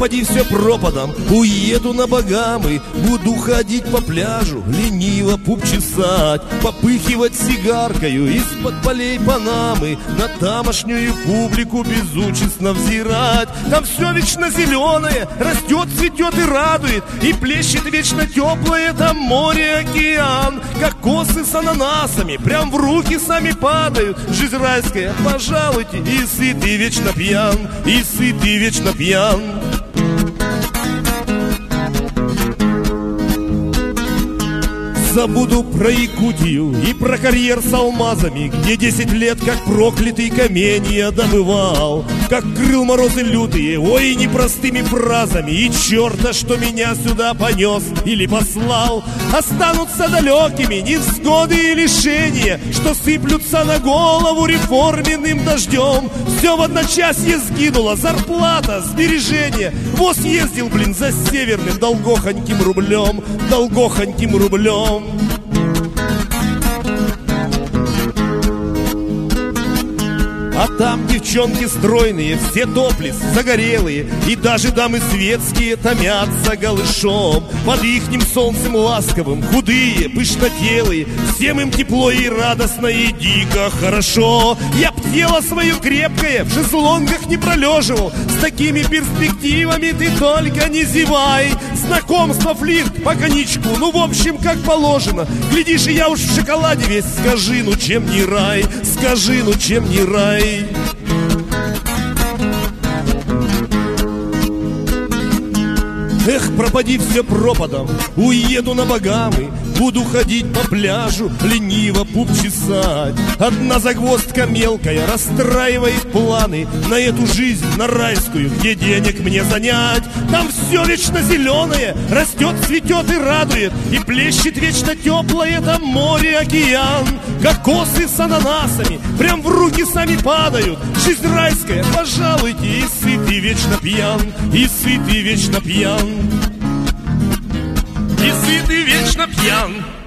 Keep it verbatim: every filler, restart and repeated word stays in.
пропади все пропадом, уеду на Багамы, буду ходить по пляжу, лениво пуп чесать, попыхивать сигаркою из-под полей Панамы, на тамошнюю публику безучестно взирать. Там все вечно зеленое, растет, цветет и радует, и плещет вечно теплое там море, океан. Кокосы с ананасами прям в руки сами падают. Жизнь райская, пожалуйте, и сытый вечно пьян, и сытый вечно пьян. Забуду про Якутию и про карьер с алмазами, где десять лет как проклятый камень добывал, как крыл морозы лютые, ой, непростыми фразами, и черта, что меня сюда понес или послал. Останутся далекими невзгоды и лишения, что сыплются на голову реформенным дождем. Все в одночасье сгинуло, зарплата, сбережения. Вот съездил, блин, за северным долгохоньким рублем, долгохоньким рублем. А там девчонки стройные, все топлес, загорелые, и даже дамы светские томятся голышом. Под ихним солнцем ласковым, худые, пышнотелые, всем им тепло и радостно, и дико хорошо. Я б тело свое крепкое в шезлонгах не пролеживал. С такими перспективами ты только не зевай. Знакомство, флирт, по коньячку, ну в общем как положено. Глядишь, и я уж в шоколаде весь. Скажи, ну чем не рай, скажи, ну чем не рай. Эх, пропади все пропадом, уеду на Багамы, буду ходить по пляжу, лениво пуп чесать. Одна загвоздка мелкая расстраивает планы на эту жизнь, на райскую, где денег мне занять. Там все вечно зеленое, растет, цветет и радует, и плещет вечно теплое там море, океан. Кокосы с ананасами прям в руки сами падают. Жизнь райская, пожалуйте, и сытый вечно пьян, и сытый вечно пьян, и сытый вечно пьян.